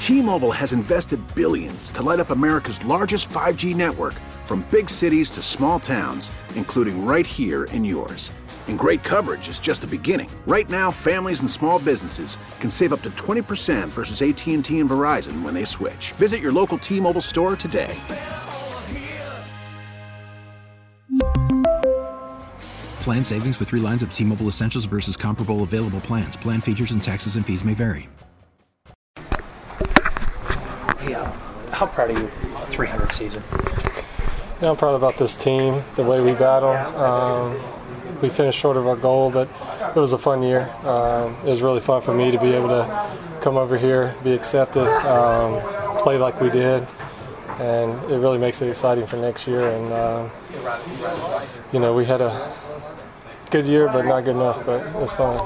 T-Mobile has invested billions to light up America's largest 5G network, from big cities to small towns, including right here in yours. And great coverage is just the beginning. Right now, families and small businesses can save up to 20% versus AT&T and Verizon when they switch. Visit your local T-Mobile store today. Plan savings with 3 lines of T-Mobile Essentials versus comparable available plans. Plan features and taxes and fees may vary. Hey, how proud are you of a 300 season? Yeah, I'm proud about this team, the way we battle. We finished short of our goal, but it was a fun year. It was really fun for me to be able to come over here, be accepted, play like we did, and it really makes it exciting for next year. And we had a good year, but not good enough. But it's fun.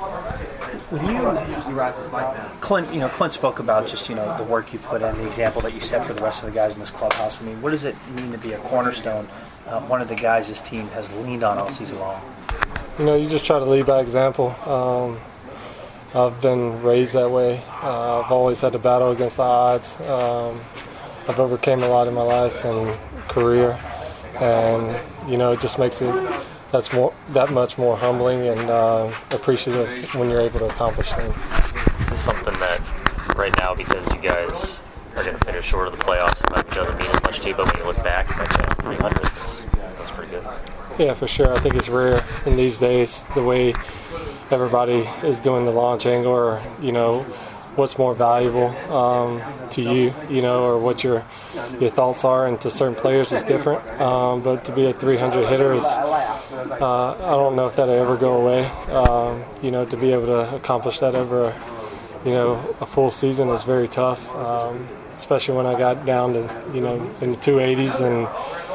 Clint spoke about just the work you put in, the example that you set for the rest of the guys in this clubhouse. I mean, what does it mean to be a cornerstone? One of the guys this team has leaned on all season long. You just try to lead by example. I've been raised that way. I've always had to battle against the odds. I've overcame a lot in my life and career, and it just makes it that much more humbling and appreciative when you're able to accomplish things. This is something that right now, because you guys are going to finish short of the playoffs, it doesn't mean as much to you, but when you look back, mentioning 300, that's pretty good. Yeah, for sure. I think it's rare in these days, the way everybody is doing the launch angle, or what's more valuable to you, or what your thoughts are, and to certain players is different. But to be a 300 hitter is, I don't know if that'll ever go away. To be able to accomplish that over a full season is very tough, especially when I got down to in the 280s, and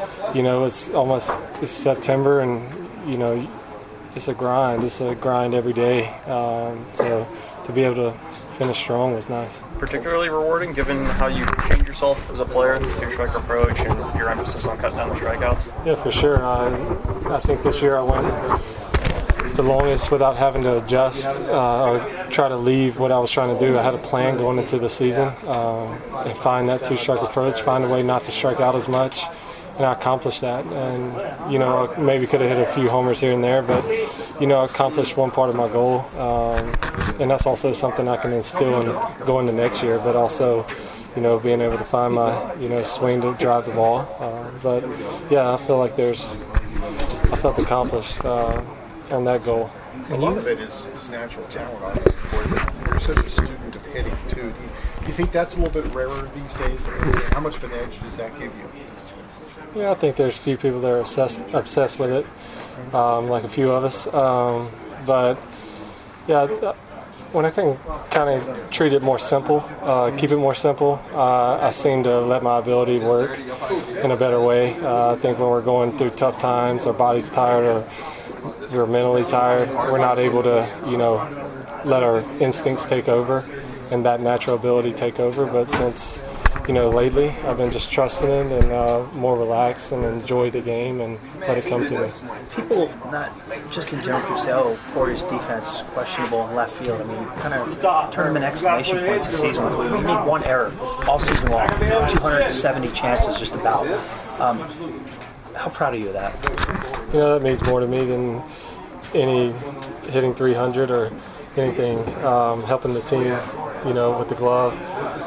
it's September, and it's a grind. It's a grind every day. So to be able to finish strong was nice. Particularly rewarding given how you changed yourself as a player, this two-striker approach, and your emphasis on cutting down the strikeouts? Yeah, for sure. I think this year I went the longest without having to adjust or try to leave what I was trying to do. I had a plan going into the season and find that two-strike approach, find a way not to strike out as much, and I accomplished that. And, I maybe could have hit a few homers here and there, but, I accomplished one part of my goal. And that's also something I can instill and go into next year, but also, being able to find my, swing to drive the ball. But, yeah, I feel like I felt accomplished on that goal. A lot of it is natural talent on the board, but you're such a student of hitting, too. Do you think that's a little bit rarer these days? How much of an edge does that give you? Yeah, I think there's a few people that are obsessed with it, like a few of us. But, yeah, when I can kind of treat it more simple, keep it more simple, I seem to let my ability work in a better way. I think when we're going through tough times, our body's tired, or we're mentally tired, we're not able to, let our instincts take over and that natural ability take over. But since, lately I've been just trusting it and more relaxed and enjoy the game and let it come to me. People not just in general say, oh, Corey's defense is questionable in left field. I mean, kind of turn them in exclamation points this season. We made one error all season long, 270 chances just about. How proud are you of that? That means more to me than any hitting 300 or anything, helping the team, with the glove.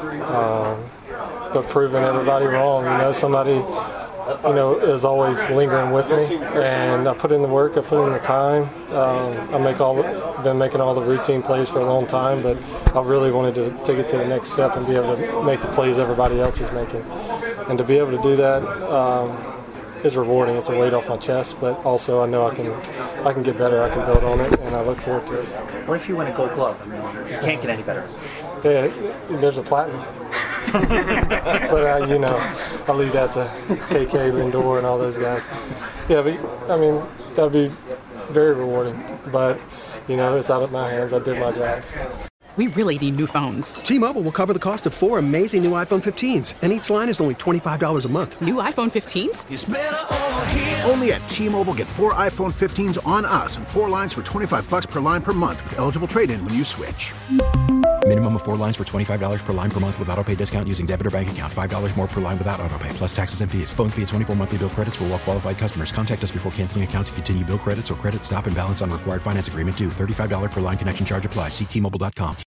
But proving everybody wrong. Somebody, is always lingering with me, and I put in the work, I put in the time. Been making all the routine plays for a long time, but I really wanted to take it to the next step and be able to make the plays everybody else is making. And to be able to do that is rewarding. It's a weight off my chest, but also I know I can get better. I can build on it, and I look forward to it. What if you win a Gold Glove? I mean, you can't get any better. Yeah, there's a platinum. But I'll leave that to KK, Lindor, and all those guys. Yeah, but that'd be very rewarding. But it's out of my hands. I did my job. We really need new phones. T-Mobile will cover the cost of 4 amazing new iPhone 15s, and each line is only $25 a month. New iPhone 15s? It's better over here. Only at T-Mobile, get 4 iPhone 15s on us and 4 lines for $25 per line per month with eligible trade-in when you switch. Minimum of 4 lines for $25 per line per month with autopay discount using debit or bank account. $5 more per line without autopay, plus taxes and fees. Phone fee at 24 monthly bill credits for well-qualified customers. Contact us before canceling account to continue bill credits or credit stop and balance on required finance agreement due. $35 per line connection charge applies. See T-Mobile.com.